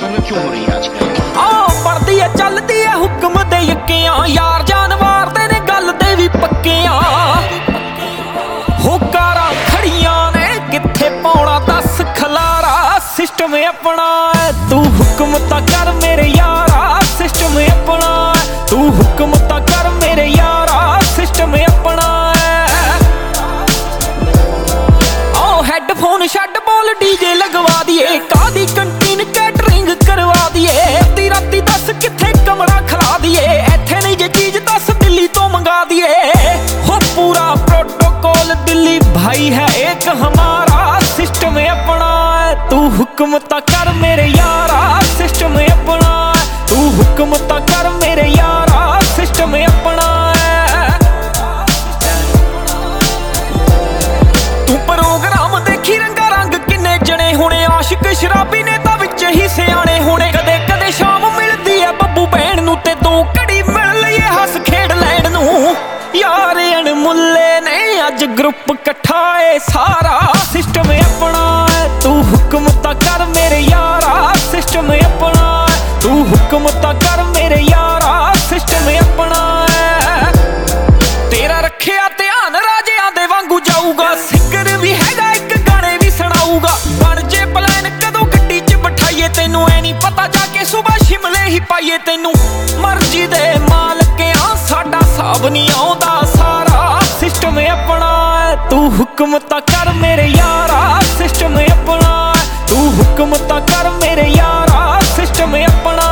में क्यों हो रही है आजकल? पढ़दी है चलदी है हुक्म दे यक्कियां यार जानवर दे ने गल दे भी पक्कियां हो कारां खड़ियां ने किथे पाउणा दस खलारा सिस्टम अपना तू हुक्म तां कर मेरे यारा सिस्टम अपना तू हुक्म तां कर मेरे यारा सिस्टम अपना हेडफोन छड्ड बोल डीजे लगवा दिए कादी कंटीन कैटरिंग करवा दिए अद्धी राती दस किथे कमरा खिला दिए इत्थे नहीं जे चीज दस दिल्ली तो मंगा दिए हो पूरा प्रोटोकॉल दिल्ली भाई है एक हमारा सिस्टम अपना तू हुक्म ता कर मेरे यारा सिस्टम अपना तू हुक्म ता कर मेरे यारा सिस्टम अपना तू प्रोग्राम देखी रंगा रंग किन्ने जने होने आशिक शराबी ने तां विच ही सियाणे होने कदे कदे शाम मिलदी है बब्बू भैन नूं ते दो घड़ी मिल लईए हस खेड लैण नूं यार अणमुल्ले ने अज ग्रुप कट्ठा है सारा सिस्टम अपना तू हुक्म ता कर मेरे यारा सिस्टम अपना तू हुक्म ता कर मेरे यारा सिस्टम अपना तेरा रखिया ध्यान राजियां दे वांगू जाऊगा सिंगर भी हैगा एक गाने भी सुनाऊगा बन जे प्लान कदों गड्डी च बिठाइए तेनू ऐ नहीं पता जाके सुबह शिमले ही पाइए तेनू मर्जी दे मालकियां साडा साब नहीं आउंदा सारा सिस्टम अपना तू हुक्म ता कर मेरे यारा सिस्टम अपना तू हुक्म ता कर मेरे यारा सिस्टम अपना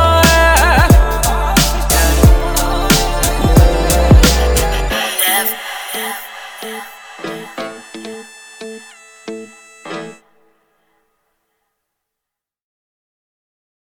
Yeah.